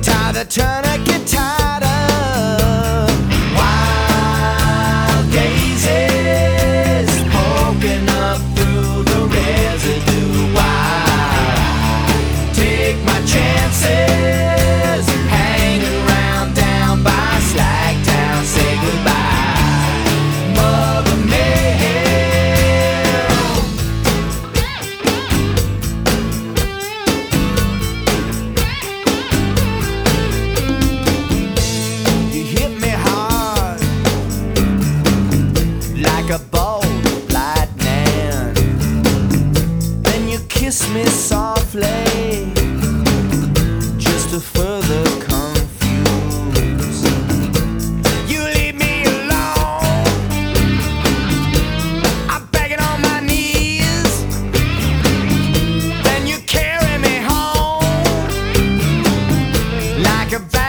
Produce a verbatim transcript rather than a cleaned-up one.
Tie the tourniquet tied up. Wild gazes poking up through the residue. Wild, take my chances, hanging around down by Slagtown. Say goodbye, Mother Mayhem. You hit me hard like a bolt of lightning, then you kiss me softly just to further confuse. You leave me alone, I'm begging on my knees, then you carry me home like a